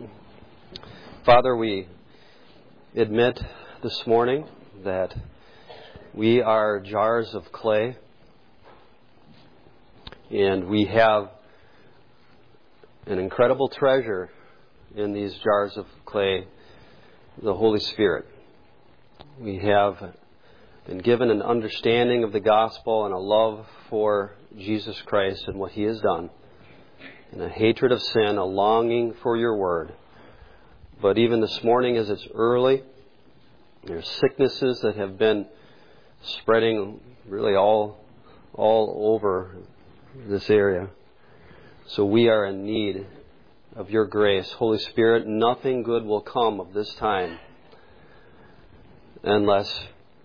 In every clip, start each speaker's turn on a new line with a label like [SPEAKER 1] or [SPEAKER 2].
[SPEAKER 1] Father, we admit this morning that we are jars of clay, and we have an incredible treasure in these jars of clay, the Holy Spirit. We have been given an understanding of the gospel and a love for Jesus Christ and what He has done, and a hatred of sin, a longing for Your Word. But even this morning, as it's early, there's sicknesses that have been spreading really all over this area. So we are in need of Your grace. Holy Spirit, nothing good will come of this time unless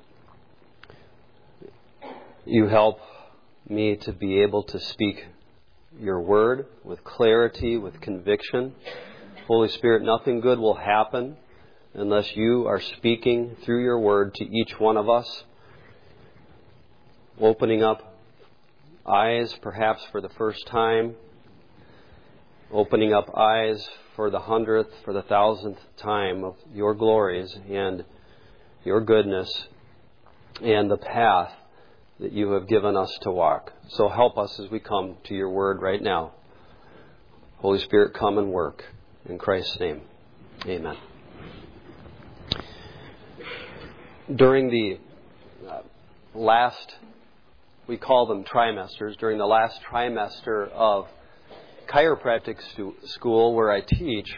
[SPEAKER 1] You help me to be able to speak Your Word with clarity, with conviction. Holy Spirit, nothing good will happen unless You are speaking through Your Word to each one of us, opening up eyes perhaps for the first time, opening up eyes for the 100th, for the 1,000th time of Your glories and Your goodness and the path that You have given us to walk. So help us as we come to Your Word right now. Holy Spirit, come and work. In Christ's name, amen. During the last, we call them trimesters, during the last trimester of chiropractic school where I teach,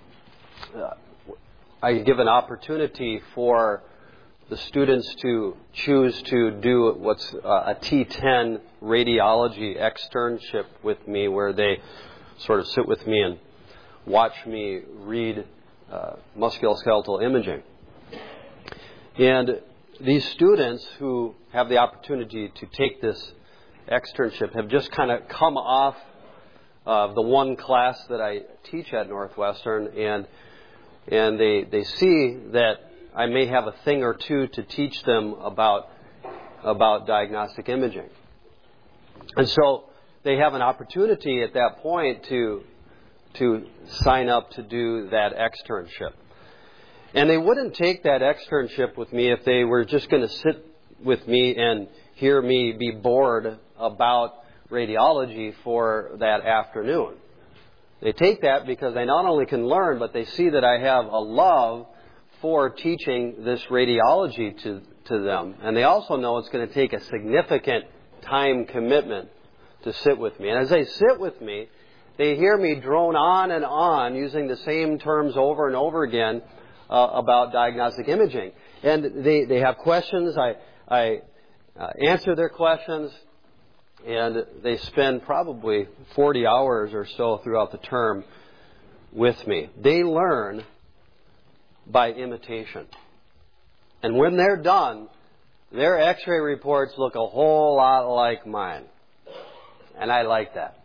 [SPEAKER 1] I give an opportunity for the students to choose to do what's a T10 radiology externship with me, where they sort of sit with me and watch me read musculoskeletal imaging. And these students who have the opportunity to take this externship have just kind of come off of the one class that I teach at Northwestern, and they see that I may have a thing or two to teach them about diagnostic imaging. And so they have an opportunity at that point to sign up to do that externship. And they wouldn't take that externship with me if they were just going to sit with me and hear me be bored about radiology for that afternoon. They take that because they not only can learn, but they see that I have a love for teaching this radiology to them. And they also know it's going to take a significant time commitment to sit with me. And as they sit with me, they hear me drone on and on using the same terms over and over again about diagnostic imaging. And they have questions. I answer their questions. And they spend probably 40 hours or so throughout the term with me. They learn by imitation. And when they're done, their x-ray reports look a whole lot like mine. And I like that.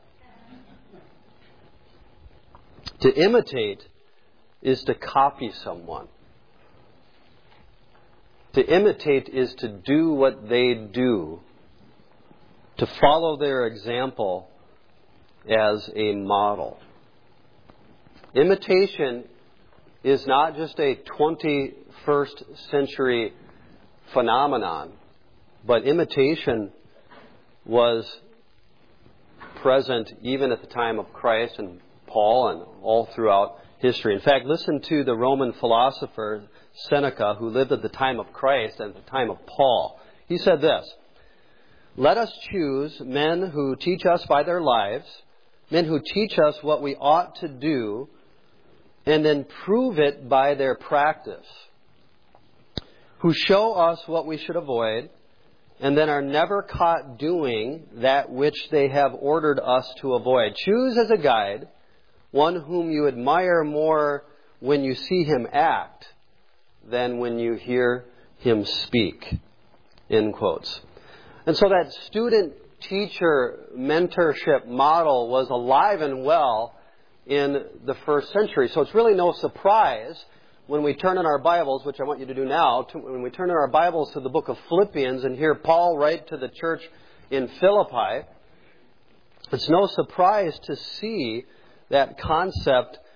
[SPEAKER 1] To imitate is to copy someone. To imitate is to do what they do, to follow their example as a model. Imitation is not just a 21st century phenomenon, but imitation was present even at the time of Christ and Paul and all throughout history. In fact, listen to the Roman philosopher Seneca, who lived at the time of Christ and at the time of Paul. He said this: "Let us choose men who teach us by their lives, men who teach us what we ought to do, and then prove it by their practice, who show us what we should avoid, and then are never caught doing that which they have ordered us to avoid. Choose as a guide one whom you admire more when you see him act than when you hear him speak." End quotes. And so that student-teacher mentorship model was alive and well in the first century. So it's really no surprise when we turn in our Bibles, which I want you to do now, when we turn in our Bibles to the book of Philippians and hear Paul write to the church in Philippi, it's no surprise to see that concept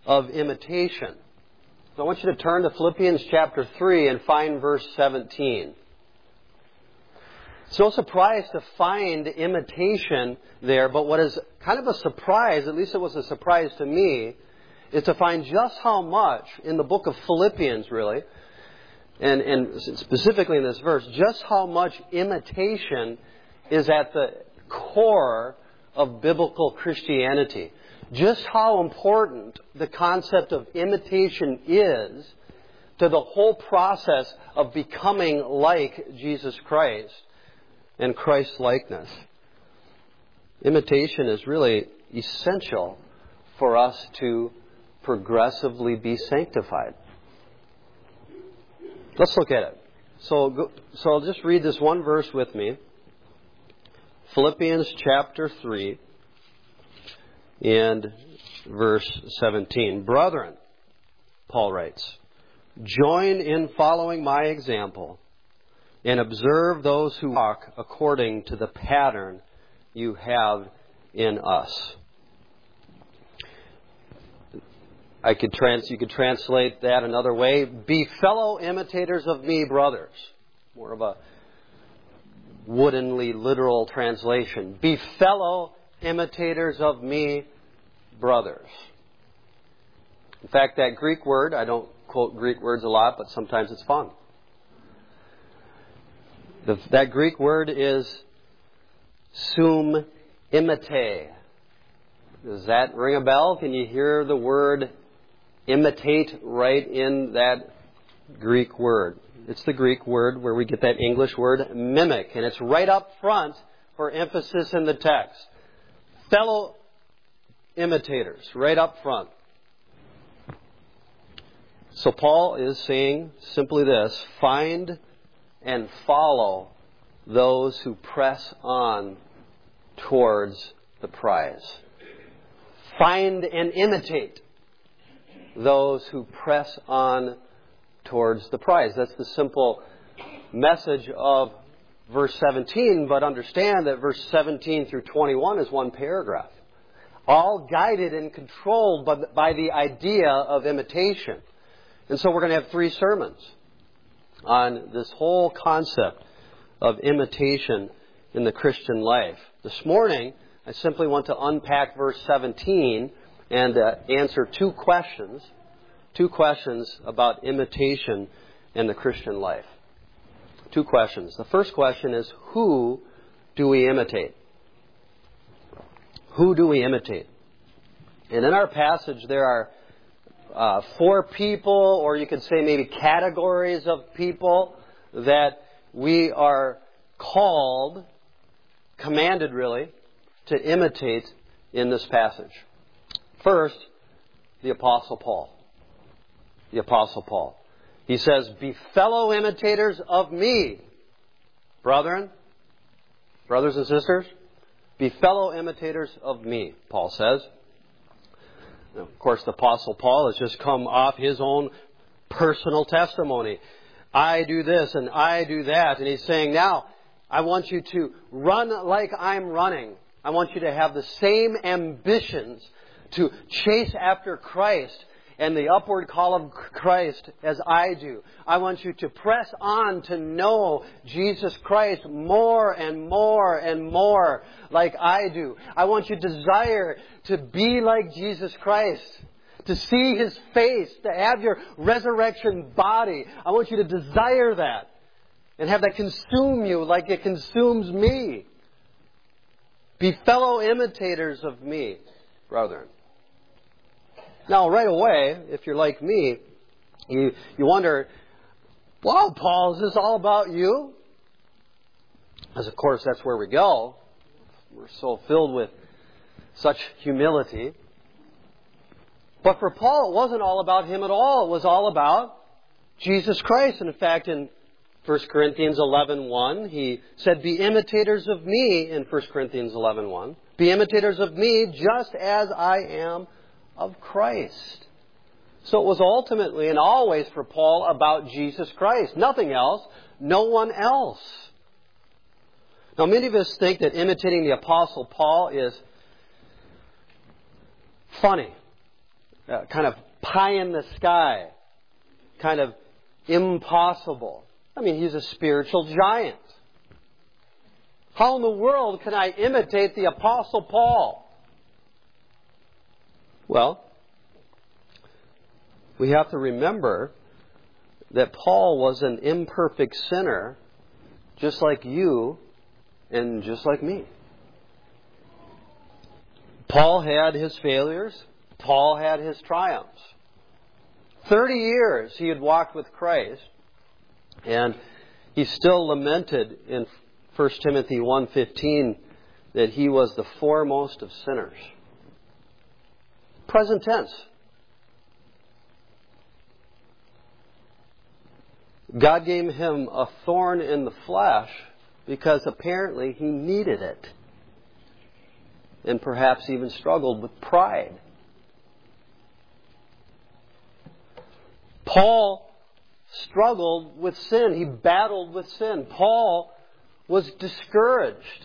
[SPEAKER 1] of imitation. So I want you to turn to Philippians chapter 3 and find verse 17. It's no surprise to find imitation there, but what is kind of a surprise, at least it was a surprise to me, is to find just how much in the book of Philippians, really, and specifically in this verse, just how much imitation is at the core of biblical Christianity. Just how important the concept of imitation is to the whole process of becoming like Jesus Christ and Christ-likeness. Imitation is really essential for us to progressively be sanctified. Let's look at it. So I'll just read this one verse with me. Philippians chapter 3 and verse 17. Brethren, Paul writes, join in following my example and observe those who walk according to the pattern you have in us. You could translate that another way. Be fellow imitators of me, brothers. More of a woodenly literal translation. Be fellow imitators of me, brothers. In fact, that Greek word, I don't quote Greek words a lot, but sometimes it's fun. That Greek word is sum imite. Does that ring a bell? Can you hear the word imitate right in that Greek word? It's the Greek word where we get that English word mimic. And it's right up front for emphasis in the text. Fellow imitators, right up front. So Paul is saying simply this: find and follow those who press on towards the prize. Find and imitate those who press on towards the prize. That's the simple message of verse 17, but understand that verse 17 through 21 is one paragraph. All guided and controlled by the idea of imitation. And so we're going to have 3 sermons on this whole concept of imitation in the Christian life. This morning, I simply want to unpack verse 17 and answer 2 questions. 2 questions about imitation in the Christian life. 2 questions. The first question is, who do we imitate? Who do we imitate? And in our passage, there are 4 people, or you could say maybe categories of people that we are called, commanded really, to imitate in this passage. First, the Apostle Paul. The Apostle Paul. He says, be fellow imitators of me, brethren, brothers and sisters. Be fellow imitators of me, Paul says. Now, of course, the Apostle Paul has just come off his own personal testimony. I do this and I do that. And he's saying, now, I want you to run like I'm running. I want you to have the same ambitions to chase after Christ and the upward call of Christ as I do. I want you to press on to know Jesus Christ more and more and more like I do. I want you to desire to be like Jesus Christ, to see His face, to have your resurrection body. I want you to desire that and have that consume you like it consumes me. Be fellow imitators of me, brethren. Now, right away, if you're like me, you wonder, wow, Paul, is this all about you? As of course, that's where we go. We're so filled with such humility. But for Paul, it wasn't all about him at all. It was all about Jesus Christ. And in fact, in 1 Corinthians 11:1, he said, be imitators of me in 1 Corinthians 11:1. Be imitators of me just as I am of Christ. So it was ultimately and always for Paul about Jesus Christ. Nothing else. No one else. Now many of us think that imitating the Apostle Paul is funny. kind of pie in the sky, kind of impossible. I mean, he's a spiritual giant. How in the world can I imitate the Apostle Paul? Well, we have to remember that Paul was an imperfect sinner, just like you and just like me. Paul had his failures. Paul had his triumphs. 30 years he had walked with Christ, and he still lamented in 1 Timothy 1:15 that he was the foremost of sinners. Present tense. God gave him a thorn in the flesh because apparently he needed it. And perhaps even struggled with pride. Paul struggled with sin. He battled with sin. Paul was discouraged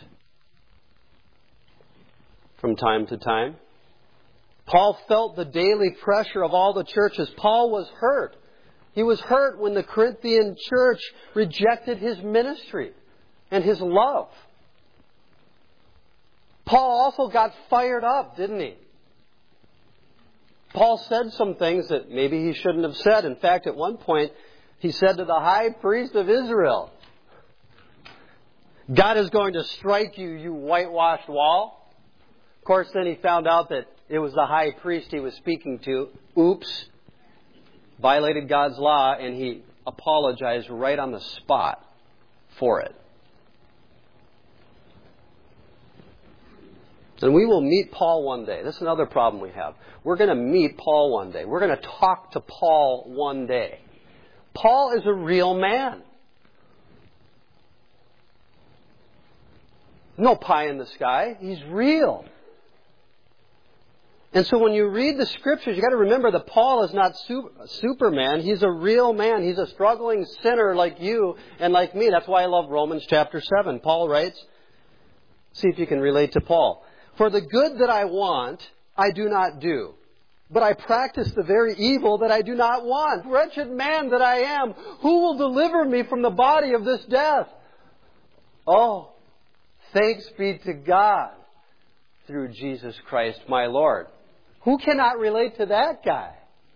[SPEAKER 1] from time to time. Paul felt the daily pressure of all the churches. Paul was hurt. He was hurt when the Corinthian church rejected his ministry and his love. Paul also got fired up, didn't he? Paul said some things that maybe he shouldn't have said. In fact, at one point, he said to the high priest of Israel, God is going to strike you, you whitewashed wall. Of course, then he found out that it was the high priest he was speaking to. Oops. Violated God's law, and he apologized right on the spot for it. And we will meet Paul one day. This is another problem we have. We're going to meet Paul one day. We're going to talk to Paul one day. Paul is a real man. No pie in the sky. He's real. And so when you read the Scriptures, you've got to remember that Paul is not Superman. He's a real man. He's a struggling sinner like you and like me. That's why I love Romans chapter 7. Paul writes, see if you can relate to Paul. For the good that I want, I do not do. But I practice the very evil that I do not want. Wretched man that I am, who will deliver me from the body of this death? Oh, thanks be to God through Jesus Christ my Lord. Who cannot relate to that guy?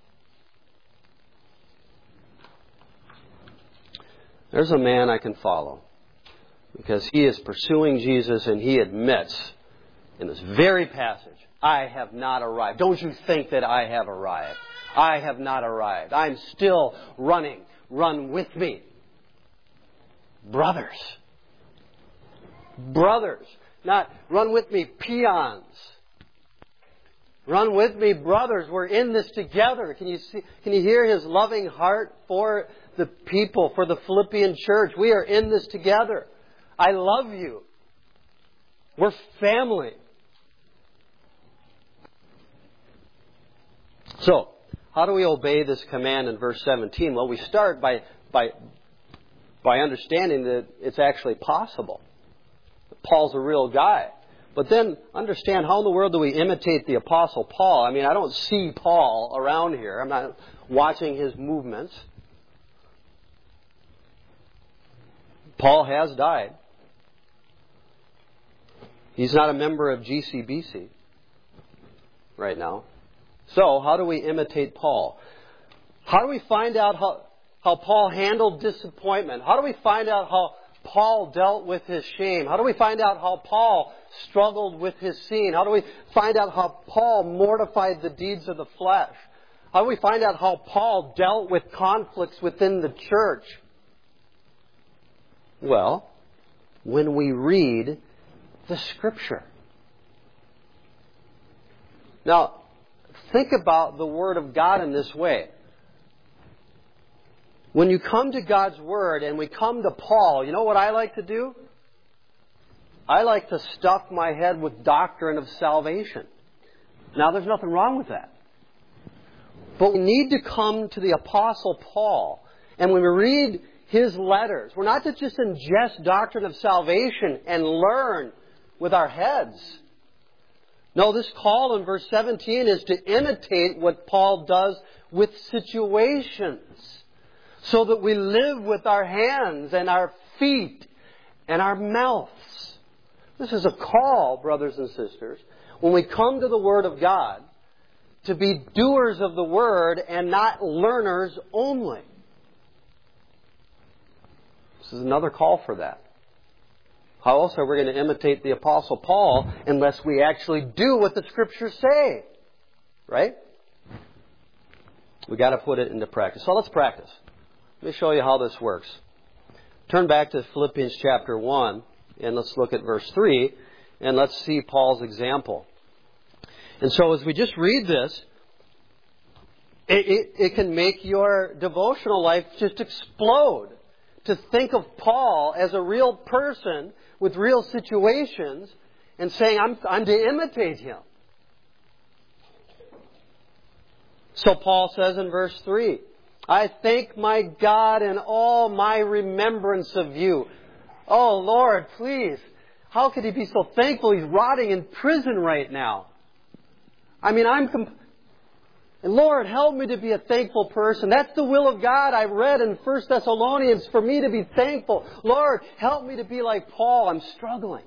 [SPEAKER 1] There's a man I can follow because he is pursuing Jesus and he admits in this very passage, I have not arrived. Don't you think that I have arrived. I have not arrived. I'm still running. Run with me. Brothers. Brothers. Not run with me, peons. Run with me, brothers. We're in this together. Can you hear his loving heart for the people, for the Philippian church? We are in this together. I love you. We're family. So, how do we obey this command in verse 17? Well, we start by understanding that it's actually possible. Paul's a real guy. But then understand, how in the world do we imitate the Apostle Paul? I mean, I don't see Paul around here. I'm not watching his movements. Paul has died. He's not a member of GCBC right now. So, how do we imitate Paul? How do we find out how Paul handled disappointment? How do we find out how Paul dealt with his shame? How do we find out how Paul struggled with his sin? How do we find out how Paul mortified the deeds of the flesh? How do we find out how Paul dealt with conflicts within the church? Well, when we read the Scripture. Now, think about the Word of God in this way. When you come to God's Word and we come to Paul, you know what I like to do? I like to stuff my head with doctrine of salvation. Now, there's nothing wrong with that. But we need to come to the Apostle Paul. And when we read his letters, we're not to just ingest doctrine of salvation and learn with our heads. No, this call in verse 17 is to imitate what Paul does with situations, so that we live with our hands and our feet and our mouths. This is a call, brothers and sisters, when we come to the Word of God, to be doers of the Word and not learners only. This is another call for that. How else are we going to imitate the Apostle Paul unless we actually do what the Scriptures say? Right? We've got to put it into practice. So let's practice. Let me show you how this works. Turn back to Philippians chapter 1 and let's look at verse 3 and let's see Paul's example. And so as we just read this, it can make your devotional life just explode to think of Paul as a real person with real situations and saying, I'm to imitate him. So Paul says in verse 3, I thank my God in all my remembrance of you. Oh, Lord, please. How could he be so thankful? He's rotting in prison right now. I mean, and Lord, help me to be a thankful person. That's the will of God. I read in 1 Thessalonians for me to be thankful. Lord, help me to be like Paul. I'm struggling.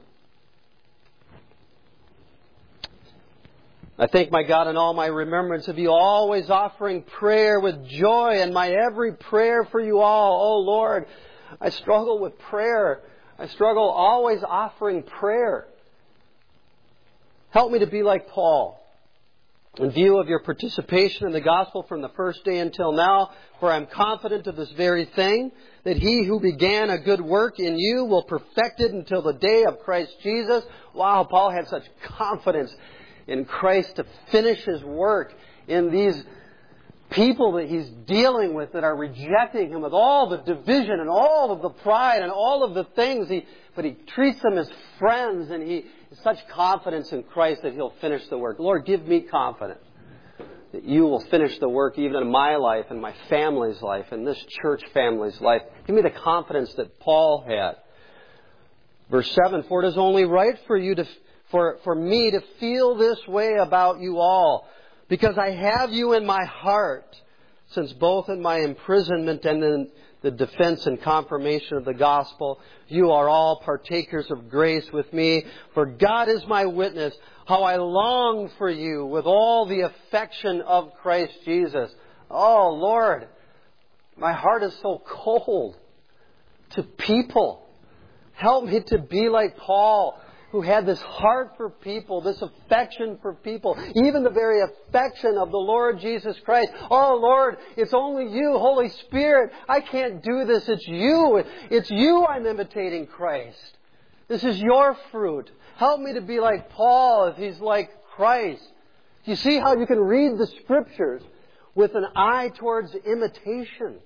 [SPEAKER 1] I thank my God in all my remembrance of you, always offering prayer with joy in my every prayer for you all. Oh, Lord, I struggle with prayer. I struggle always offering prayer. Help me to be like Paul. In view of your participation in the gospel from the first day until now, for I am confident of this very thing, that he who began a good work in you will perfect it until the day of Christ Jesus. Wow, Paul had such confidence in Christ to finish his work in these people that he's dealing with that are rejecting him with all the division and all of the pride and all of the things. But he treats them as friends, and he has such confidence in Christ that he'll finish the work. Lord, give me confidence that you will finish the work even in my life and my family's life and this church family's life. Give me the confidence that Paul had. Verse 7, for it is only right for you for me to feel this way about you all, because I have you in my heart, since both in my imprisonment and in the defense and confirmation of the gospel, you are all partakers of grace with me. For God is my witness, how I long for you with all the affection of Christ Jesus. Oh, Lord, my heart is so cold to people. Help me to be like Paul, who had this heart for people, this affection for people, even the very affection of the Lord Jesus Christ. Oh, Lord, it's only you, Holy Spirit. I can't do this. It's you. It's you I'm imitating Christ. This is your fruit. Help me to be like Paul if he's like Christ. You see how you can read the Scriptures with an eye towards imitation.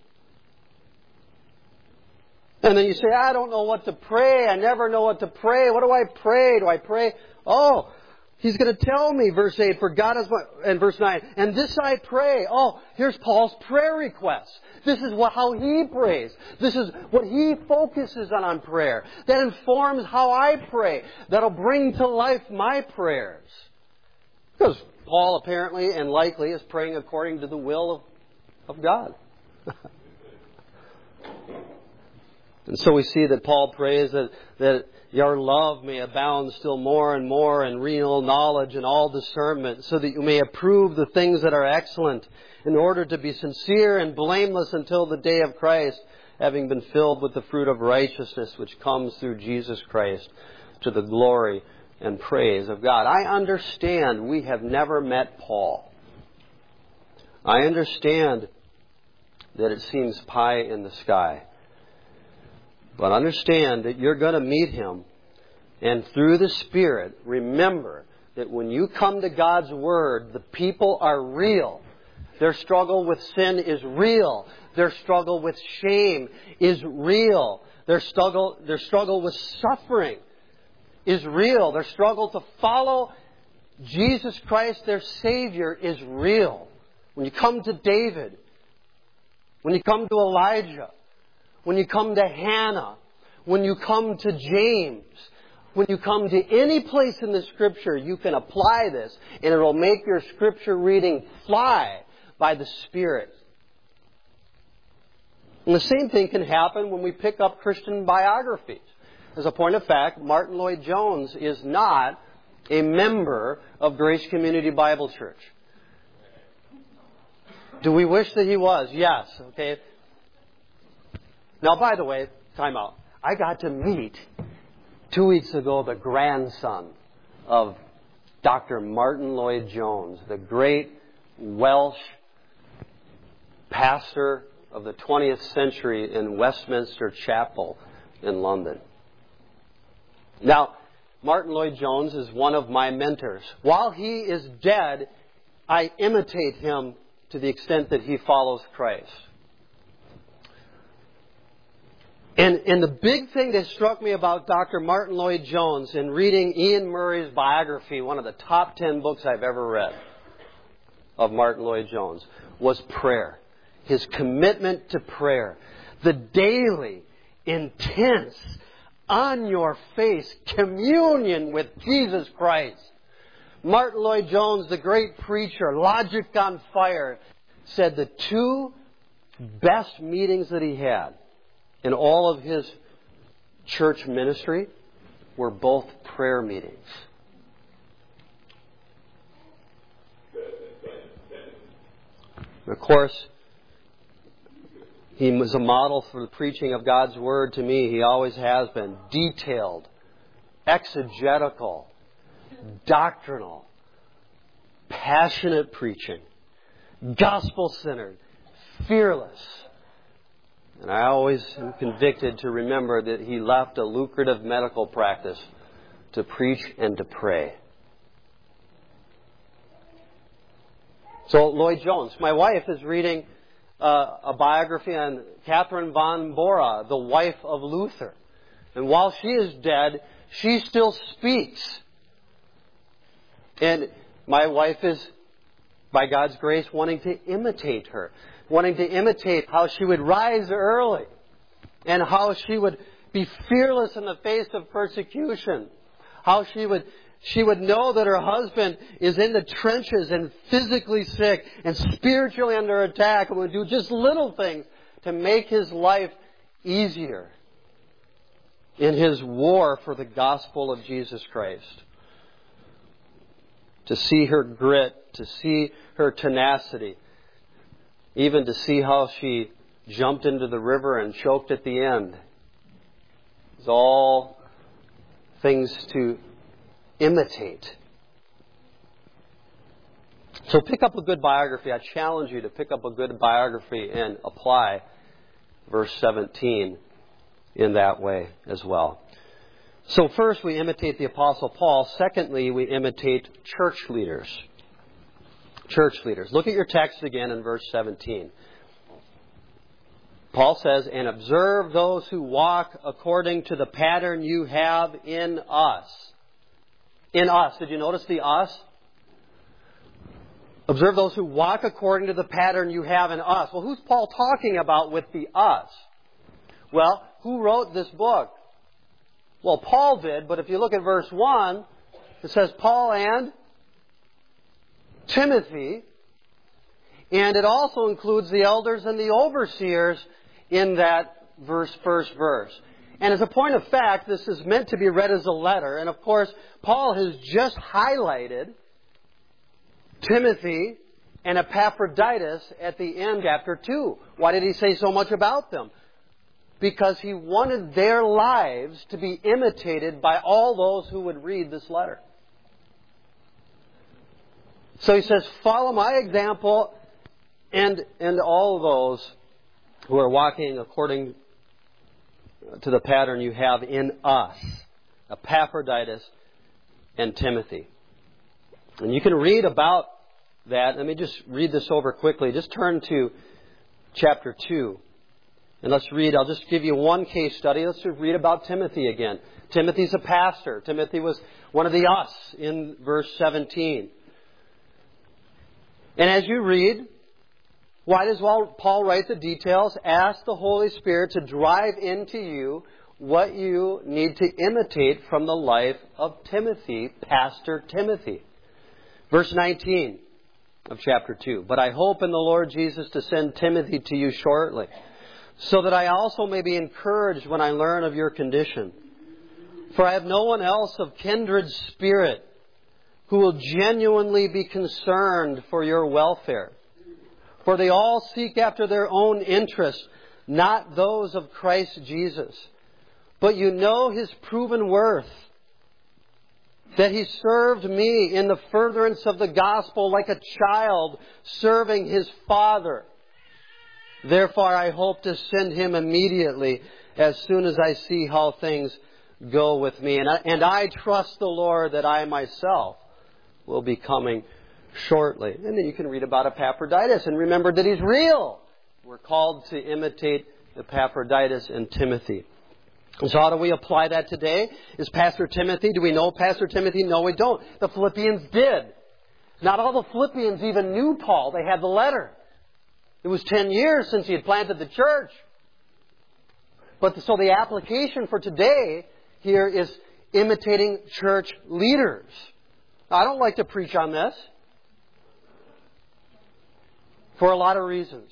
[SPEAKER 1] And then you say, I don't know what to pray. I never know what to pray. What do I pray? Do I pray? Oh, he's going to tell me, verse 8, for God is my... And verse 9, and this I pray. Oh, here's Paul's prayer request. This is how he prays. This is what he focuses on prayer. That informs how I pray. That'll bring to life my prayers. Because Paul apparently and likely is praying according to the will of God. And so we see that Paul prays that your love may abound still more and more in real knowledge and all discernment, so that you may approve the things that are excellent, in order to be sincere and blameless until the day of Christ, having been filled with the fruit of righteousness which comes through Jesus Christ, to the glory and praise of God. I understand we have never met Paul. I understand that it seems pie in the sky. But understand that you're going to meet him. And through the Spirit, remember that when you come to God's Word, the people are real. Their struggle with sin is real. Their struggle with shame is real. Their struggle with suffering is real. Their struggle to follow Jesus Christ, their Savior, is real. When you come to David, when you come to Elijah, when you come to Hannah, when you come to James, when you come to any place in the Scripture, you can apply this, and it will make your Scripture reading fly by the Spirit. And the same thing can happen when we pick up Christian biographies. As a point of fact, Martin Lloyd-Jones is not a member of Grace Community Bible Church. Do we wish that he was? Yes. Okay. Now, by the way, time out. I got to meet 2 weeks ago the grandson of Dr. Martin Lloyd-Jones, the great Welsh pastor of the 20th century in Westminster Chapel in London. Now, Martin Lloyd-Jones is one of my mentors. While he is dead, I imitate him to the extent that he follows Christ. And the big thing that struck me about Dr. Martin Lloyd-Jones in reading Ian Murray's biography, one of the top 10 books I've ever read of Martin Lloyd-Jones, was prayer. His commitment to prayer. The daily, intense, on-your-face communion with Jesus Christ. Martin Lloyd-Jones, the great preacher, Logic on Fire, said the two best meetings that he had in all of his church ministry were both prayer meetings. Of course, he was a model for the preaching of God's Word to me. He always has been. Detailed, exegetical, doctrinal, passionate preaching, gospel-centered, fearless. And I always am convicted to remember that he left a lucrative medical practice to preach and to pray. So, Lloyd-Jones. My wife is reading a biography on Catherine von Bora, the wife of Luther. And while she is dead, she still speaks. And my wife is, by God's grace, wanting to imitate her. Wanting to imitate how she would rise early. And how she would be fearless in the face of persecution. How she would know that her husband is in the trenches and physically sick and spiritually under attack, and would do just little things to make his life easier in his war for the gospel of Jesus Christ. To see her grit, to see her tenacity, even to see how she jumped into the river and choked at the end. It's all things to imitate. So pick up a good biography. I challenge you to pick up a good biography and apply verse 17 in that way as well. So first we imitate the Apostle Paul. Secondly, we imitate church leaders. Church leaders. Look at your text again in verse 17. Paul says, "And observe those who walk according to the pattern you have in us." In us. Did you notice the us? Observe those who walk according to the pattern you have in us. Well, who's Paul talking about with the us? Well, who wrote this book? Well, Paul did, but if you look at verse 1, it says Paul and Timothy. And it also includes the elders and the overseers in that first verse. And as a point of fact, this is meant to be read as a letter. And of course, Paul has just highlighted Timothy and Epaphroditus at the end, chapter 2. Why did he say so much about them? Because he wanted their lives to be imitated by all those who would read this letter. So he says, follow my example and all those who are walking according to the pattern you have in us, Epaphroditus and Timothy. And you can read about that. Let me just read this over quickly. Just turn to chapter 2. And let's read. I'll just give you one case study. Let's just read about Timothy again. Timothy's a pastor. Timothy was one of the us in verse 17. And as you read, why does Paul write the details? Ask the Holy Spirit to drive into you what you need to imitate from the life of Timothy, Pastor Timothy. Verse 19 of chapter 2. But I hope in the Lord Jesus to send Timothy to you shortly, so that I also may be encouraged when I learn of your condition. For I have no one else of kindred spirit who will genuinely be concerned for your welfare. For they all seek after their own interests, not those of Christ Jesus. But you know His proven worth, that He served me in the furtherance of the gospel like a child serving his father. Therefore I hope to send him immediately as soon as I see how things go with me. And I trust the Lord that I myself will be coming shortly. And then you can read about Epaphroditus and remember that he's real. We're called to imitate Epaphroditus and Timothy. And so how do we apply that today? Is Pastor Timothy, do we know Pastor Timothy? No, we don't. The Philippians did. Not all the Philippians even knew Paul. They had the letter. It was 10 years since he had planted the church. So the application for today here is imitating church leaders. Now, I don't like to preach on this for a lot of reasons.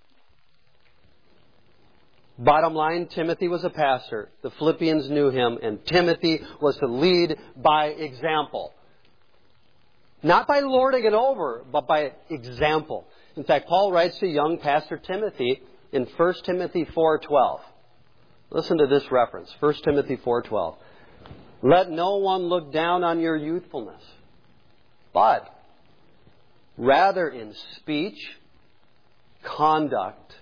[SPEAKER 1] Bottom line, Timothy was a pastor. The Philippians knew him, and Timothy was to lead by example. Not by lording it over, but by example. In fact, Paul writes to young Pastor Timothy in 1 Timothy 4:12. Listen to this reference, 1 Timothy 4:12. Let no one look down on your youthfulness, but rather in speech, conduct,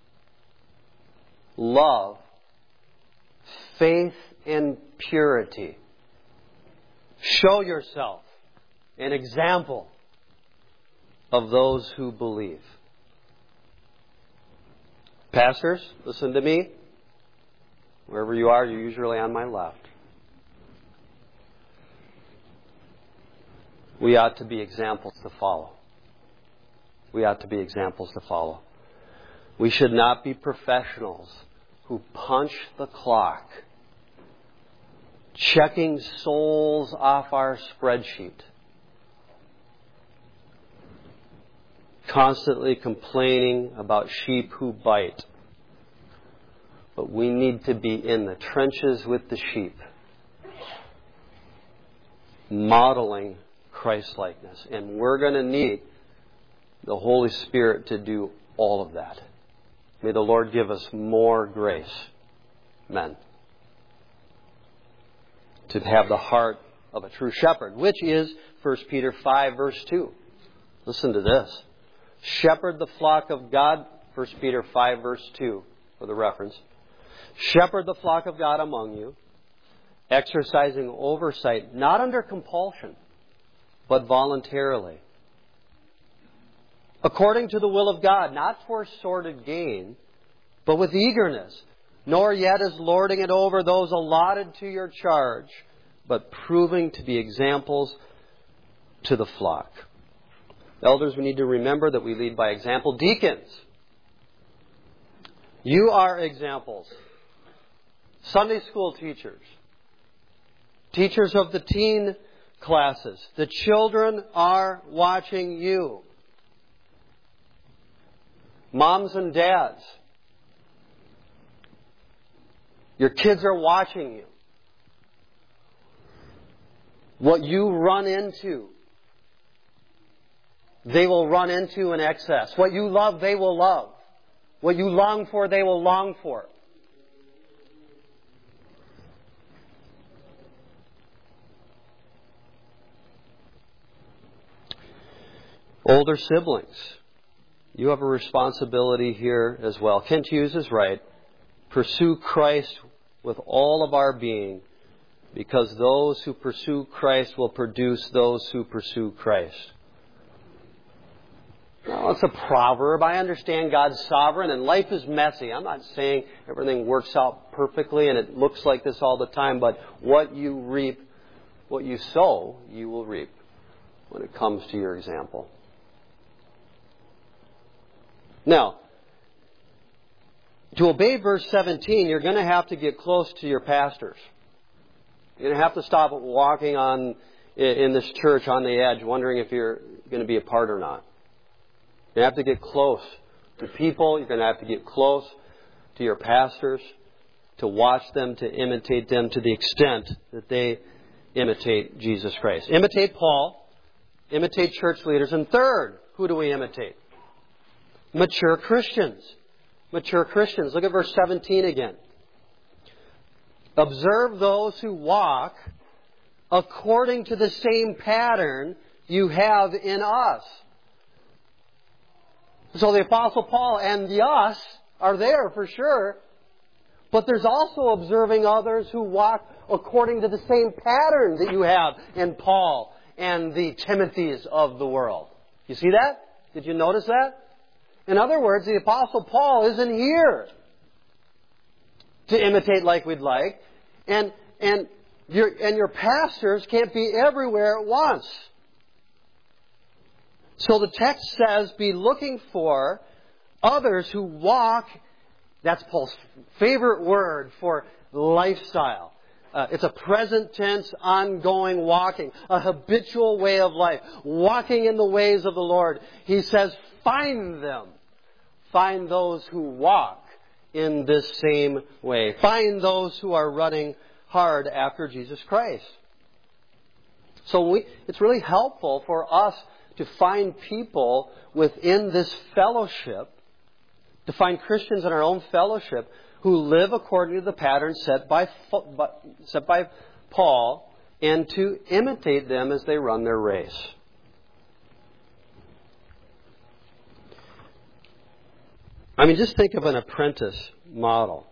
[SPEAKER 1] love, faith, and purity. Show yourself an example of those who believe. Pastors, listen to me. Wherever you are, you're usually on my left. We ought to be examples to follow. We ought to be examples to follow. We should not be professionals who punch the clock, checking souls off our spreadsheet, constantly complaining about sheep who bite. But we need to be in the trenches with the sheep, modeling Christ-likeness. And we're going to need the Holy Spirit to do all of that. May the Lord give us more grace, men, to have the heart of a true shepherd, which is 1 Peter 5, verse 2. Listen to this. Shepherd the flock of God, 1 Peter 5, verse 2, for the reference. Shepherd the flock of God among you, exercising oversight, not under compulsion, but voluntarily, according to the will of God, not for sordid gain, but with eagerness, nor yet as lording it over those allotted to your charge, but proving to be examples to the flock. Elders, we need to remember that we lead by example. Deacons, you are examples. Sunday school teachers, teachers of the teen classes, the children are watching you. Moms and dads, your kids are watching you. What you run into, they will run into in excess. What you love, they will love. What you long for, they will long for. Older siblings, you have a responsibility here as well. Kent Hughes is right. Pursue Christ with all of our being, because those who pursue Christ will produce those who pursue Christ. Now, it's a proverb. I understand God's sovereign and life is messy. I'm not saying everything works out perfectly and it looks like this all the time, but what you reap, what you sow, you will reap when it comes to your example. Now, To obey verse 17, you're going to have to get close to your pastors. You're going to have to stop walking in this church on the edge, wondering if you're going to be a part or not. You have to get close to people. You're going to have to get close to your pastors, to watch them, to imitate them to the extent that they imitate Jesus Christ. Imitate Paul. Imitate church leaders. And third, who do we imitate? Mature Christians. Mature Christians. Look at verse 17 again. Observe those who walk according to the same pattern you have in us. So the Apostle Paul and the us are there for sure. But there's also observing others who walk according to the same pattern that you have in Paul and the Timothys of the world. You see that? Did you notice that? In other words, the Apostle Paul isn't here to imitate like we'd like. And your pastors can't be everywhere at once. So the text says, be looking for others who walk. That's Paul's favorite word for lifestyle. It's a present tense, ongoing walking, a habitual way of life, walking in the ways of the Lord. He says, find them. Find those who walk in this same way. Find those who are running hard after Jesus Christ. So it's really helpful for us to find people within this fellowship, to find Christians in our own fellowship who live according to the pattern set by Paul, and to imitate them as they run their race. I mean, just think of an apprentice model.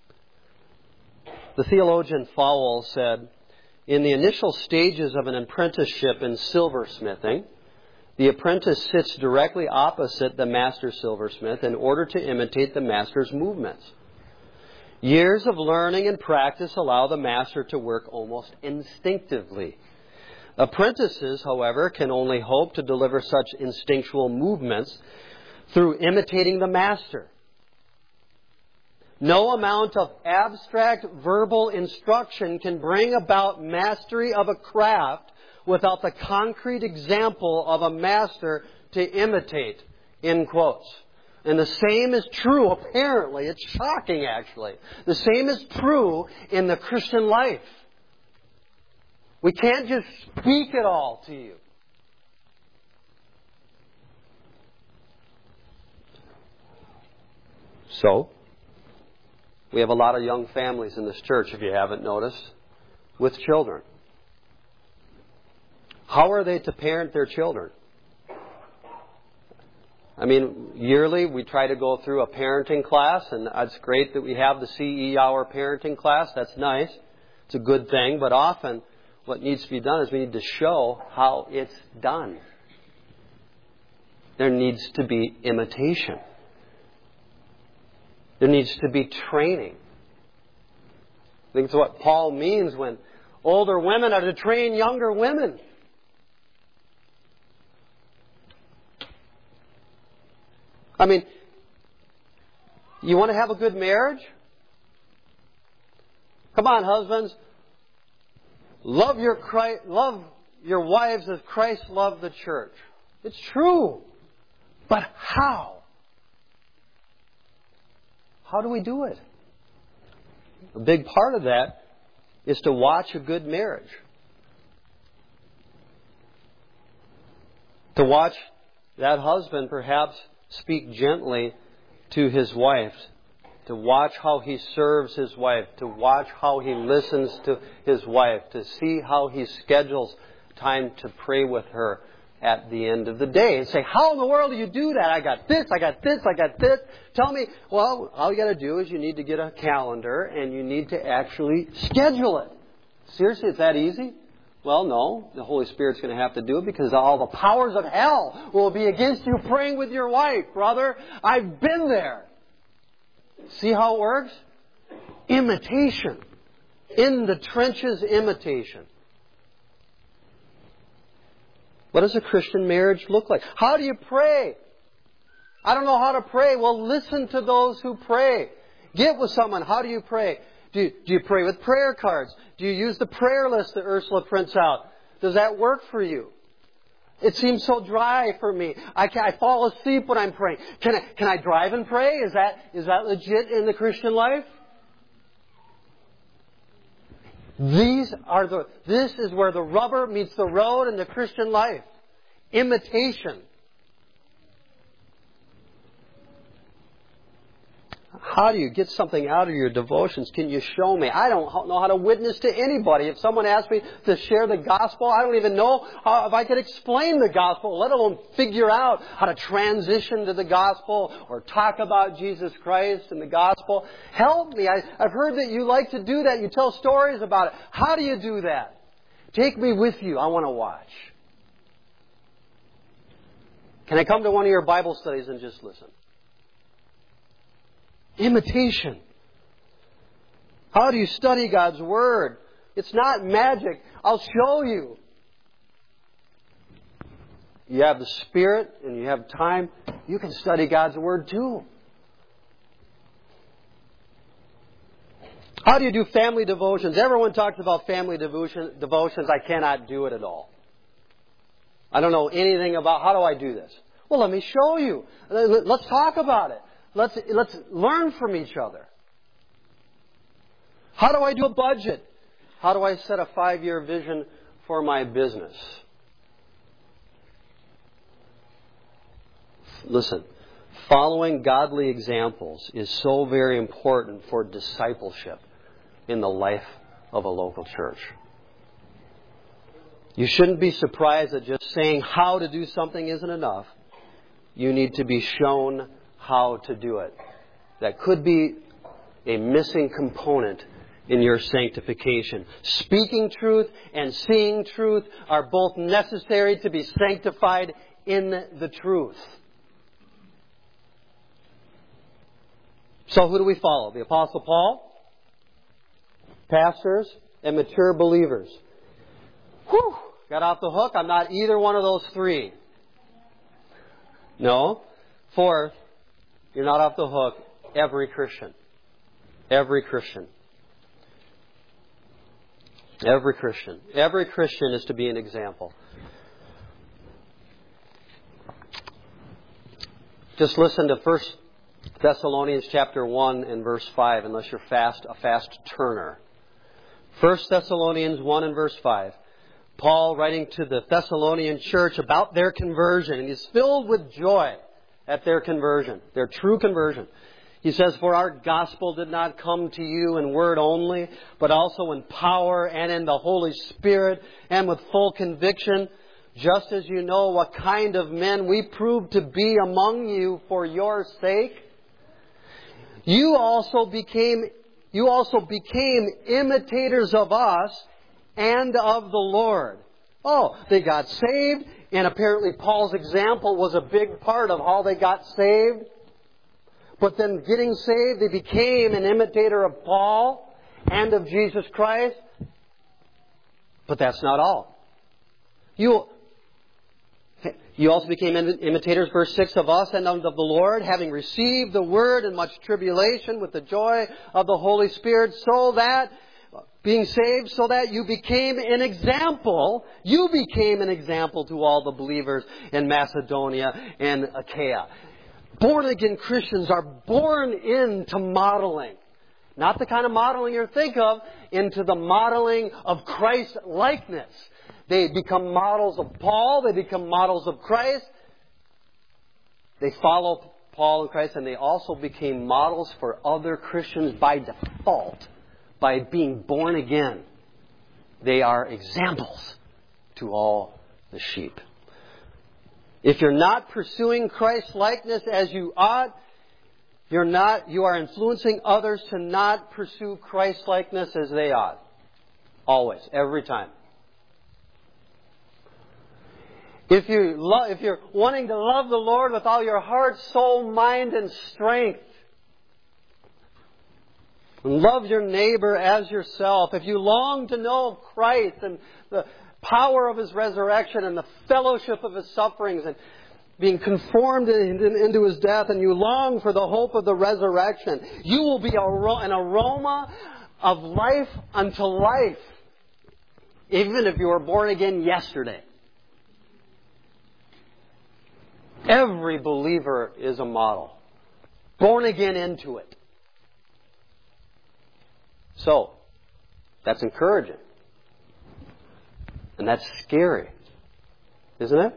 [SPEAKER 1] The theologian Fowell said, in the initial stages of an apprenticeship in silversmithing, the apprentice sits directly opposite the master silversmith in order to imitate the master's movements. Years of learning and practice allow the master to work almost instinctively. Apprentices, however, can only hope to deliver such instinctual movements through imitating the master. No amount of abstract verbal instruction can bring about mastery of a craft without the concrete example of a master to imitate, in quotes. And the same is true, apparently. It's shocking, actually. The same is true in the Christian life. We can't just speak it all to you. So, we have a lot of young families in this church, if you haven't noticed, with children. How are they to parent their children? I mean, yearly we try to go through a parenting class, and it's great that we have the CE Hour parenting class. That's nice. It's a good thing. But often what needs to be done is we need to show how it's done. There needs to be imitation. There needs to be training. I think it's what Paul means when older women are to train younger women. I mean, you want to have a good marriage? Come on, husbands. Love your wives as Christ loved the church. It's true. But how? How do we do it? A big part of that is to watch a good marriage. To watch that husband perhaps speak gently to his wife. To watch how he serves his wife. To watch how he listens to his wife. To see how he schedules time to pray with her at the end of the day. And say, how in the world do you do that? I got this, I got this, I got this. Tell me. Well, all you got to do is you need to get a calendar and you need to actually schedule it. Seriously, it's that easy? Well, no. The Holy Spirit's going to have to do it because all the powers of hell will be against you praying with your wife, brother. I've been there. See how it works? Imitation. In the trenches, imitation. What does a Christian marriage look like? How do you pray? I don't know how to pray. Well, listen to those who pray. Get with someone. How do you pray? Do you pray with prayer cards? Do you use the prayer list that Ursula prints out? Does that work for you? It seems so dry for me. I fall asleep when I'm praying. Can I drive and pray? Is that legit in the Christian life? This is where the rubber meets the road in the Christian life. Imitation. How do you get something out of your devotions? Can you show me? I don't know how to witness to anybody. If someone asks me to share the gospel, I don't even know if I could explain the gospel, let alone figure out how to transition to the gospel or talk about Jesus Christ and the gospel. Help me. I've heard that you like to do that. You tell stories about it. How do you do that? Take me with you. I want to watch. Can I come to one of your Bible studies and just listen? Imitation. How do you study God's Word? It's not magic. I'll show you. You have the Spirit and you have time. You can study God's Word too. How do you do family devotions? Everyone talks about family devotions. I cannot do it at all. I don't know anything about how do I do this. Well, let me show you. Let's talk about it. Let's learn from each other. How do I do a budget? How do I set a 5-year vision for my business? Listen, following godly examples is so very important for discipleship in the life of a local church. You shouldn't be surprised that just saying how to do something isn't enough. You need to be shown how to do it. That could be a missing component in your sanctification. Speaking truth and seeing truth are both necessary to be sanctified in the truth. So who do we follow? The Apostle Paul, pastors, and mature believers. Whew! Got off the hook? I'm not either one of those three. No. Fourth, you're not off the hook. Every Christian. Every Christian. Every Christian. Every Christian is to be an example. Just listen to 1 Thessalonians chapter 1 and verse 5, unless you're a fast turner. 1 Thessalonians 1 and verse 5. Paul writing to the Thessalonian church about their conversion, and he's filled with joy at their conversion, their true conversion. He says, "For our gospel did not come to you in word only, but also in power and in the Holy Spirit and with full conviction, just as you know what kind of men we proved to be among you for your sake. You also became imitators of us and of the Lord." Oh, they got saved, and apparently Paul's example was a big part of how they got saved. But then getting saved, they became an imitator of Paul and of Jesus Christ. But that's not all. You also became imitators, verse 6, of us and of the Lord, having received the word in much tribulation with the joy of the Holy Spirit, so that, being saved, so that you became an example. You became an example to all the believers in Macedonia and Achaia. Born-again Christians are born into modeling. Not the kind of modeling you think of, into the modeling of Christ-likeness. They become models of Paul. They become models of Christ. They follow Paul and Christ, and they also became models for other Christians by default, by being born again. They are examples to all the sheep. If you're not pursuing Christ-likeness as you ought, you are influencing others to not pursue Christ-likeness as they ought. Always, every time. If you're wanting to love the Lord with all your heart, soul, mind, and strength, and love your neighbor as yourself, if you long to know of Christ and the power of His resurrection and the fellowship of His sufferings, and being conformed into His death, and you long for the hope of the resurrection, you will be an aroma of life unto life, even if you were born again yesterday. Every believer is a model, born again into it. So, that's encouraging. And that's scary, isn't it?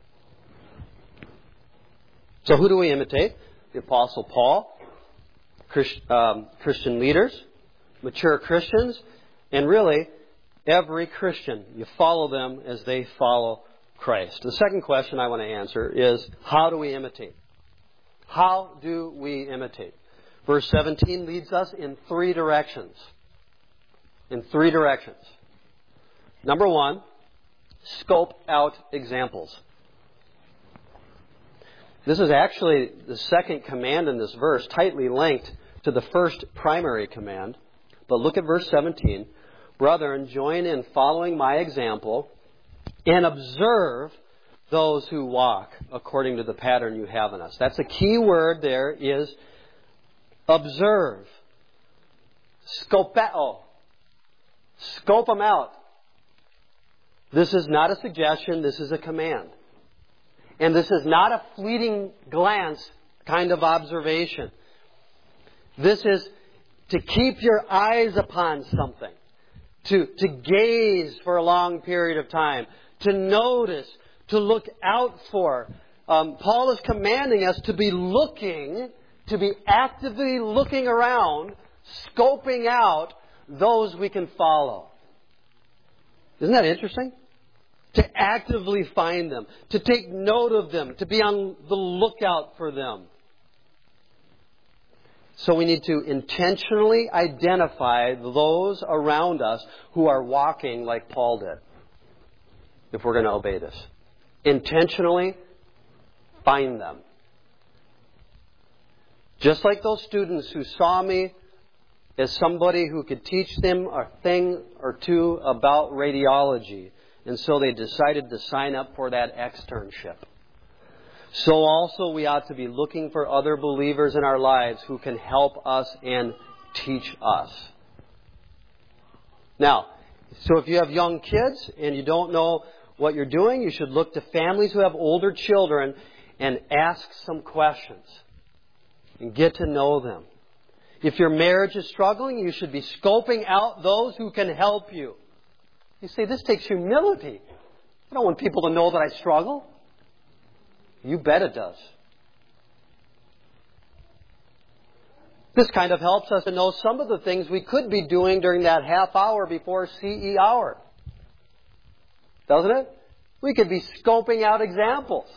[SPEAKER 1] So who do we imitate? The Apostle Paul, Christian leaders, mature Christians, and really every Christian. You follow them as they follow Christ. The second question I want to answer is, how do we imitate? How do we imitate? Verse 17 leads us in three directions. In three directions. Number one, scope out examples. This is actually the second command in this verse, tightly linked to the first primary command. But look at verse 17. Brethren, join in following my example and observe those who walk according to the pattern you have in us. That's a key word there, is observe. Scopeo. Scope them out. This is not a suggestion, this is a command. And this is not a fleeting glance kind of observation. This is to keep your eyes upon something. To gaze for a long period of time. To notice. To look out for. Paul is commanding us to be looking, to be actively looking around, scoping out those we can follow. Isn't that interesting? To actively find them, to take note of them, to be on the lookout for them. So we need to intentionally identify those around us who are walking like Paul did, if we're going to obey this. Intentionally find them. Just like those students who saw me as somebody who could teach them a thing or two about radiology, and so they decided to sign up for that externship. So also we ought to be looking for other believers in our lives who can help us and teach us. Now, so if you have young kids and you don't know what you're doing, you should look to families who have older children and ask some questions and get to know them. If your marriage is struggling, you should be scoping out those who can help you. You say, this takes humility. I don't want people to know that I struggle. You bet it does. This kind of helps us to know some of the things we could be doing during that half hour before CE hour. Doesn't it? We could be scoping out examples.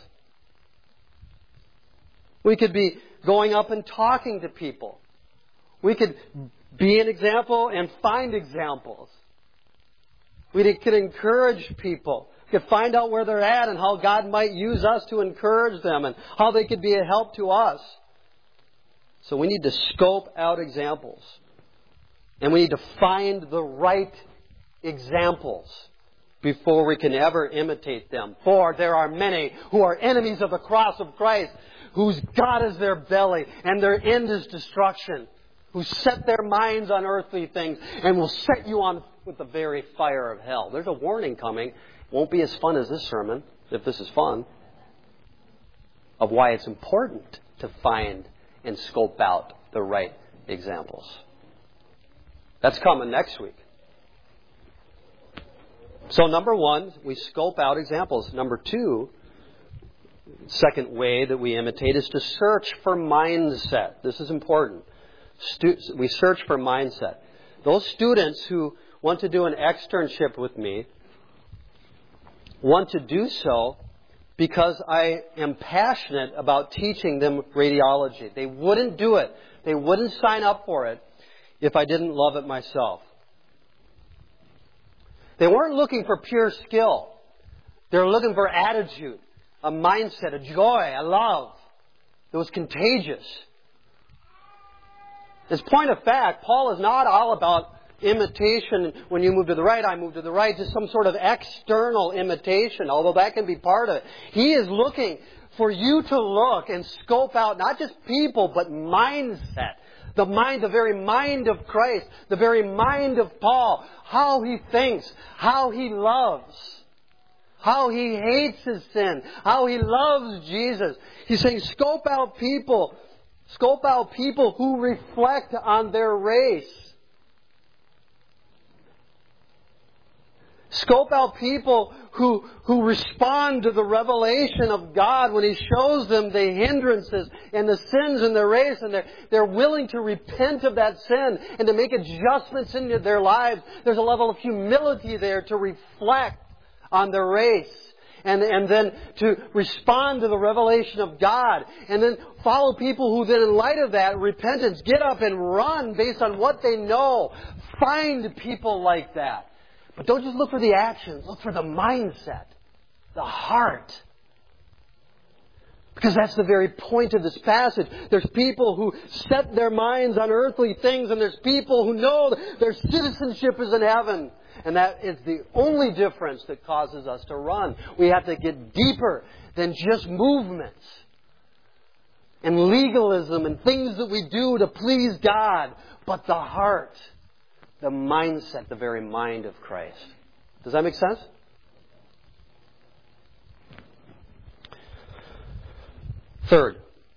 [SPEAKER 1] We could be going up and talking to people. We could be an example and find examples. We could encourage people. We could find out where they're at and how God might use us to encourage them and how they could be a help to us. So we need to scope out examples. And we need to find the right examples before we can ever imitate them. For there are many who are enemies of the cross of Christ, whose God is their belly and their end is destruction, who set their minds on earthly things and will set you on with the very fire of hell. There's a warning coming. It won't be as fun as this sermon, if this is fun, of why it's important to find and scope out the right examples. That's coming next week. So number one, we scope out examples. Number two, second way that we imitate is to search for mindset. This is important. We search for mindset. Those students who want to do an externship with me want to do so because I am passionate about teaching them radiology. They wouldn't do it. They wouldn't sign up for it if I didn't love it myself. They weren't looking for pure skill. They were looking for attitude, a mindset, a joy, a love that was contagious. As point of fact, Paul is not all about imitation. When you move to the right, I move to the right. Just some sort of external imitation, although that can be part of it. He is looking for you to look and scope out not just people, but mindset. The mind, the very mind of Christ, the very mind of Paul, how he thinks, how he loves, how he hates his sin, how he loves Jesus. He's saying scope out people who reflect on their race. Scope out people who respond to the revelation of God when He shows them the hindrances and the sins in their race, and they're willing to repent of that sin and to make adjustments into their lives. There's a level of humility there to reflect on their race and then to respond to the revelation of God, and then follow people who then, in light of that repentance, get up and run based on what they know. Find people like that. But don't just look for the actions. Look for the mindset, the heart. Because that's the very point of this passage. There's people who set their minds on earthly things, and there's people who know that their citizenship is in heaven. And that is the only difference that causes us to run. We have to get deeper than just movements and legalism and things that we do to please God, but the heart. The mindset, the very mind of Christ. Does that make sense? Third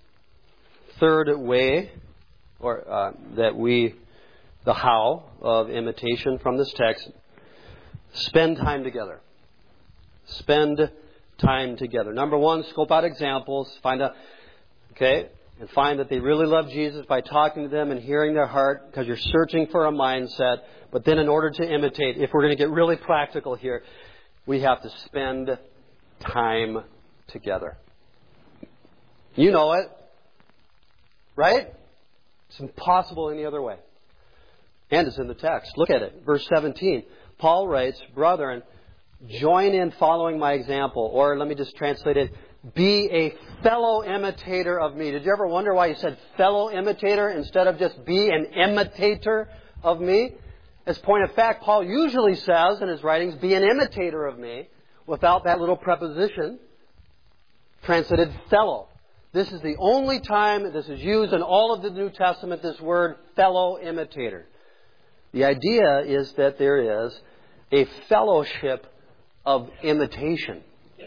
[SPEAKER 1] way, or the how of imitation from this text: spend time together. Spend time together. Number one, scope out examples. Find that they really love Jesus by talking to them and hearing their heart, because you're searching for a mindset. But then in order to imitate, if we're going to get really practical here, we have to spend time together. You know it, right? It's impossible any other way. And it's in the text. Look at it. Verse 17. Paul writes, "Brethren, join in following my example." Or let me just translate it. Be a fellow imitator of me. Did you ever wonder why he said fellow imitator instead of just be an imitator of me? As a point of fact, Paul usually says in his writings, be an imitator of me, without that little preposition, translated fellow. This is the only time that this is used in all of the New Testament, this word fellow imitator. The idea is that there is a fellowship of imitation.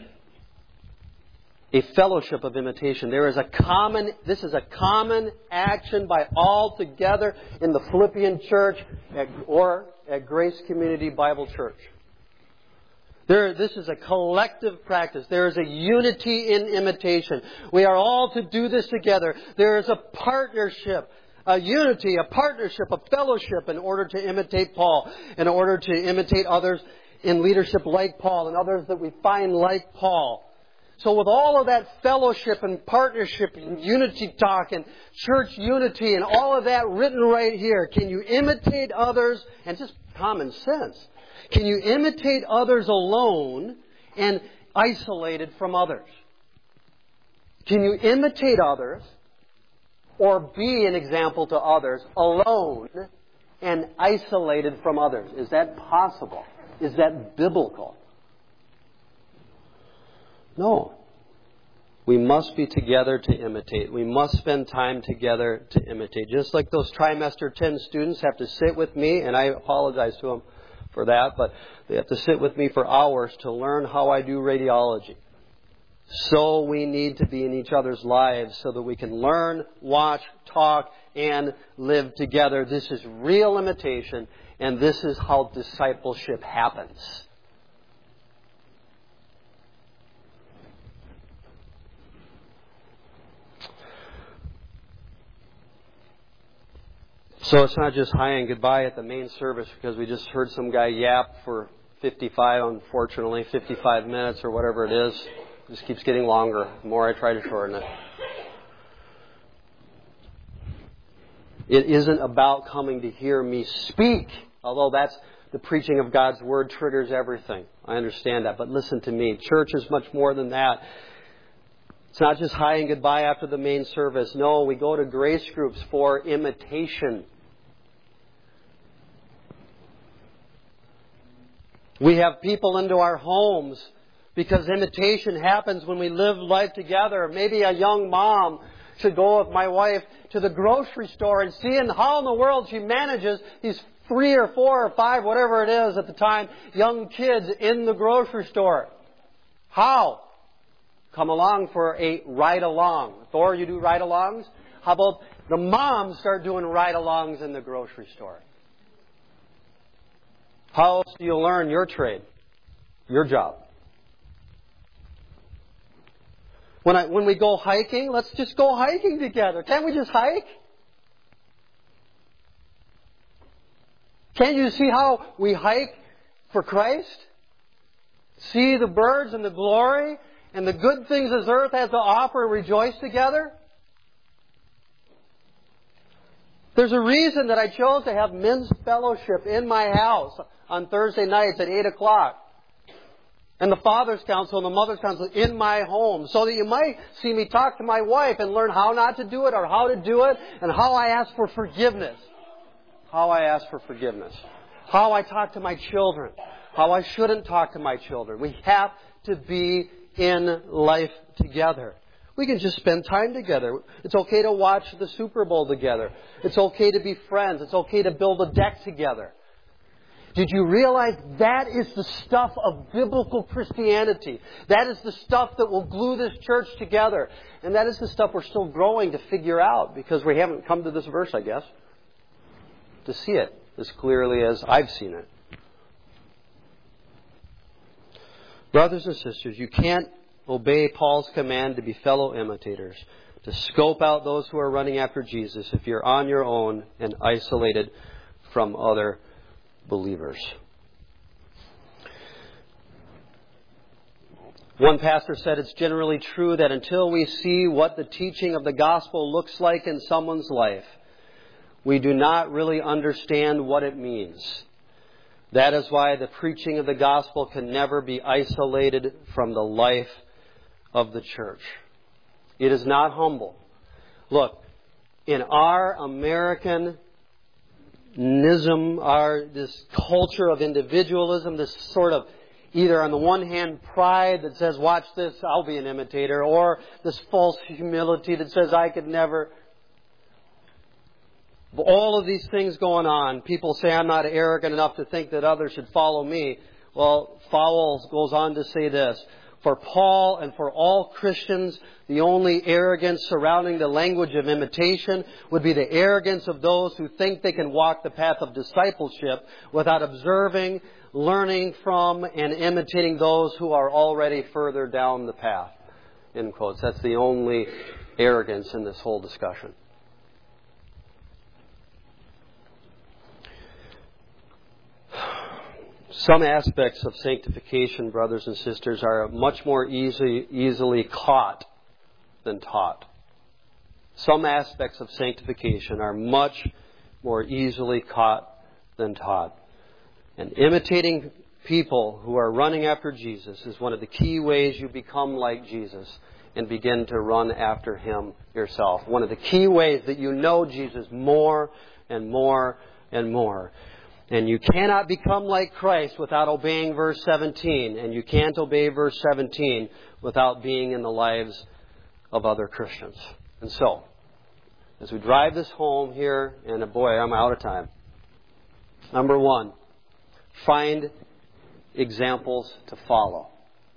[SPEAKER 1] A fellowship of imitation. This is a common action by all together in the Philippian church or at Grace Community Bible Church. This is a collective practice. There is a unity in imitation. We are all to do this together. There is a partnership, a unity, a partnership, a fellowship in order to imitate Paul, in order to imitate others in leadership like Paul and others that we find like Paul. So with all of that fellowship and partnership and unity talk and church unity and all of that written right here, can you imitate others? And just common sense. Can you imitate others alone and isolated from others? Can you imitate others or be an example to others alone and isolated from others? Is that possible? Is that biblical? No. We must be together to imitate. We must spend time together to imitate. Just like those trimester 10 students have to sit with me, and I apologize to them for that, but they have to sit with me for hours to learn how I do radiology. So we need to be in each other's lives so that we can learn, watch, talk, and live together. This is real imitation, and this is how discipleship happens. So it's not just hi and goodbye at the main service because we just heard some guy yap for 55 minutes or whatever it is. It just keeps getting longer the more I try to shorten it. It isn't about coming to hear me speak, although that's the preaching of God's Word triggers everything. I understand that, but listen to me. Church is much more than that. It's not just hi and goodbye after the main service. No, we go to grace groups for imitation. We have people into our homes because imitation happens when we live life together. Maybe a young mom should go with my wife to the grocery store and see how in the world she manages these 3 or 4 or 5, whatever it is at the time, young kids in the grocery store. How? Come along for a ride-along. Thor, you do ride-alongs? How about the moms start doing ride-alongs in the grocery store? How else do you learn your trade, your job? When we go hiking, let's just go hiking together. Can't we just hike? Can't you see how we hike for Christ? See the birds and the glory and the good things this earth has to offer and rejoice together? There's a reason that I chose to have men's fellowship in my house on Thursday nights at 8 o'clock. And the Father's Council and the Mother's Council in my home. So that you might see me talk to my wife and learn how not to do it or how to do it and how I ask for forgiveness. How I ask for forgiveness. How I talk to my children. How I shouldn't talk to my children. We have to be in life together. We can just spend time together. It's okay to watch the Super Bowl together. It's okay to be friends. It's okay to build a deck together. Did you realize that is the stuff of biblical Christianity? That is the stuff that will glue this church together. And that is the stuff we're still growing to figure out because we haven't come to this verse, I guess, to see it as clearly as I've seen it. Brothers and sisters, you can't obey Paul's command to be fellow imitators, to scope out those who are running after Jesus if you're on your own and isolated from other believers. One pastor said it's generally true that until we see what the teaching of the gospel looks like in someone's life, we do not really understand what it means. That is why the preaching of the gospel can never be isolated from the life of the church. It is not humble. Look, in our Americanism, this culture of individualism, this sort of either on the one hand pride that says, watch this, I'll be an imitator, or this false humility that says, I could never. All of these things going on. People say, I'm not arrogant enough to think that others should follow me. Well, Fowles goes on to say this. For Paul and for all Christians, the only arrogance surrounding the language of imitation would be the arrogance of those who think they can walk the path of discipleship without observing, learning from, and imitating those who are already further down the path. End quotes. That's the only arrogance in this whole discussion. Some aspects of sanctification, brothers and sisters, are much more easily caught than taught. Some aspects of sanctification are much more easily caught than taught. And imitating people who are running after Jesus is one of the key ways you become like Jesus and begin to run after Him yourself. One of the key ways that you know Jesus more and more and more. And you cannot become like Christ without obeying verse 17. And you can't obey verse 17 without being in the lives of other Christians. And so, as we drive this home here, and boy, I'm out of time. Number one, find examples to follow.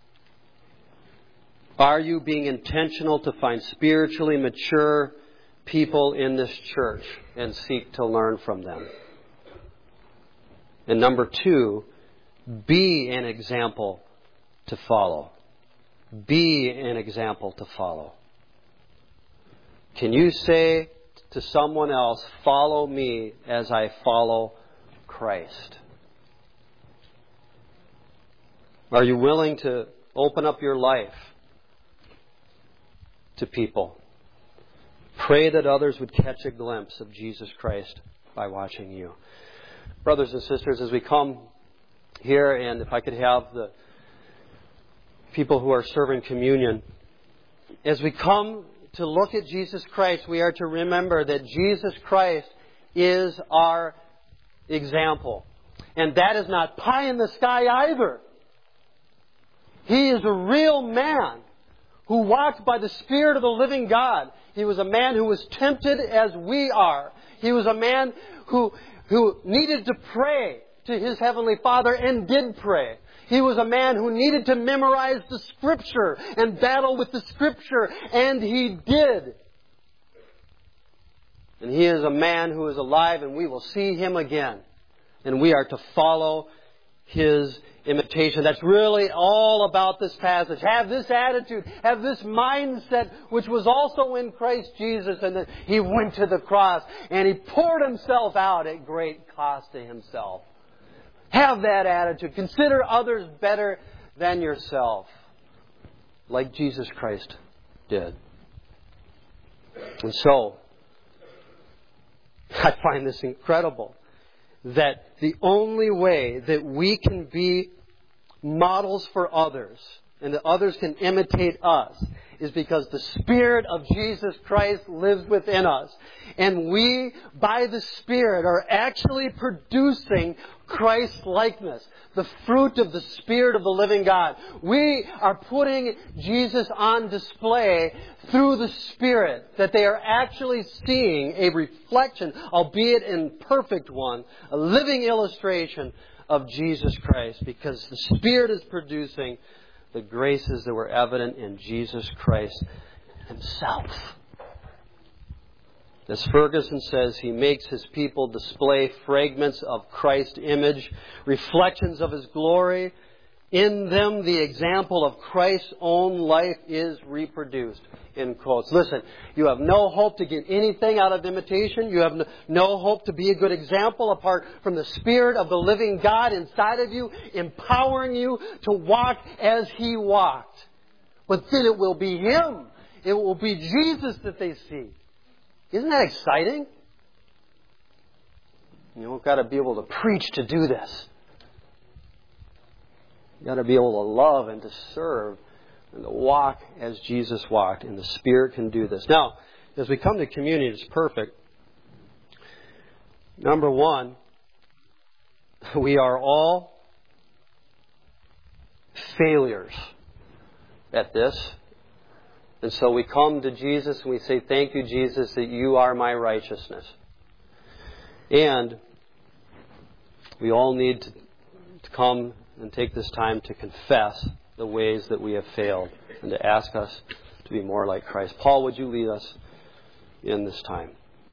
[SPEAKER 1] Are you being intentional to find spiritually mature people in this church and seek to learn from them? And number two, be an example to follow. Be an example to follow. Can you say to someone else, follow me as I follow Christ? Are you willing to open up your life to people? Pray that others would catch a glimpse of Jesus Christ by watching you. Brothers and sisters, as we come here, and if I could have the people who are serving communion, as we come to look at Jesus Christ, we are to remember that Jesus Christ is our example. And that is not pie in the sky either. He is a real man who walked by the Spirit of the living God. He was a man who was tempted as we are. He was a man who needed to pray to His Heavenly Father and did pray. He was a man who needed to memorize the Scripture and battle with the Scripture, and he did. And he is a man who is alive, and we will see him again. And we are to follow his imitation. That's really all about this passage. Have this attitude, have this mindset, which was also in Christ Jesus, and that He went to the cross and He poured Himself out at great cost to Himself. Have that attitude. Consider others better than yourself, like Jesus Christ did. And so, I find this incredible, that the only way that we can be models for others and that others can imitate us is because the Spirit of Jesus Christ lives within us. And we, by the Spirit, are actually producing Christ-likeness, the fruit of the Spirit of the living God. We are putting Jesus on display through the Spirit, that they are actually seeing a reflection, albeit imperfect one, a living illustration of Jesus Christ, because the Spirit is producing the graces that were evident in Jesus Christ Himself. As Ferguson says, He makes His people display fragments of Christ's image, reflections of His glory. In them, the example of Christ's own life is reproduced. In quotes. Listen, you have no hope to get anything out of imitation. You have no hope to be a good example apart from the Spirit of the living God inside of you, empowering you to walk as He walked. But then it will be Him. It will be Jesus that they see. Isn't that exciting? We've got to be able to preach to do this. You've got to be able to love and to serve and to walk as Jesus walked. And the Spirit can do this. Now, as we come to communion, it's perfect. Number one, we are all failures at this. And so we come to Jesus and we say, thank you, Jesus, that you are my righteousness. And we all need to come and take this time to confess the ways that we have failed and to ask us to be more like Christ. Paul, would you lead us in this time?